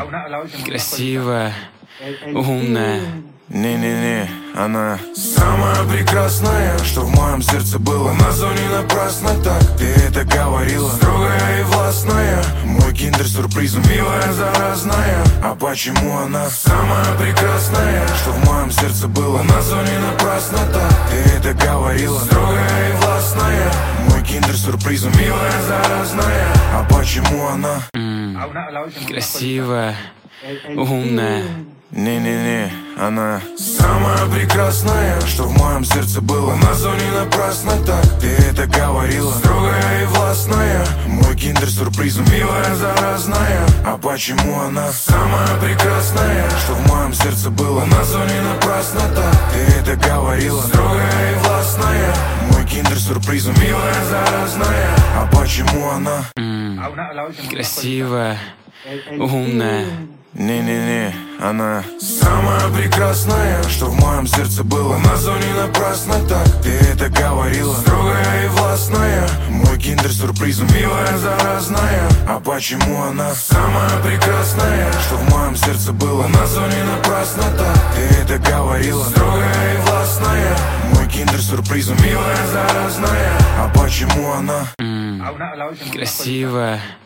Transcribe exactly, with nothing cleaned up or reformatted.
красивая, умная. Не-не-не, она самая прекрасная, что в моем сердце было. На зоне напрасно так, ты это говорила. Строгая и властная, мой киндер-сюрприз, милая, заразная. А почему она самая прекрасная, что в моем сердце было? На зоне напрасно так, ты это говорила. Строгая и властная, мой киндер-сюрприз, милая, заразная. А почему она М, красивая, умная. Не-не-не, она самая прекрасная, что в моем сердце было. На зоне напрасно так, ты это говорила. Строгая и властная, мой киндер-сюрприз, милая, заразная. А почему она самая прекрасная, что в моем сердце было? На зоне напрасно так, ты это говорила. Строгая и властная, мой киндер-сюрприз, милая, заразная. А почему она М, красивая, умная. Не-не-не, она самая прекрасная, что в моем сердце было. На зоне напрасно так, ты это говорила. Строгая и властная, мой киндер-сюрприз, милая, заразная. А почему она самая прекрасная, что в моем сердце было? На зоне напрасно так, ты это говорила. Строгая и властная, мой киндер-сюрприз, милая, заразная. А почему она М, красивая,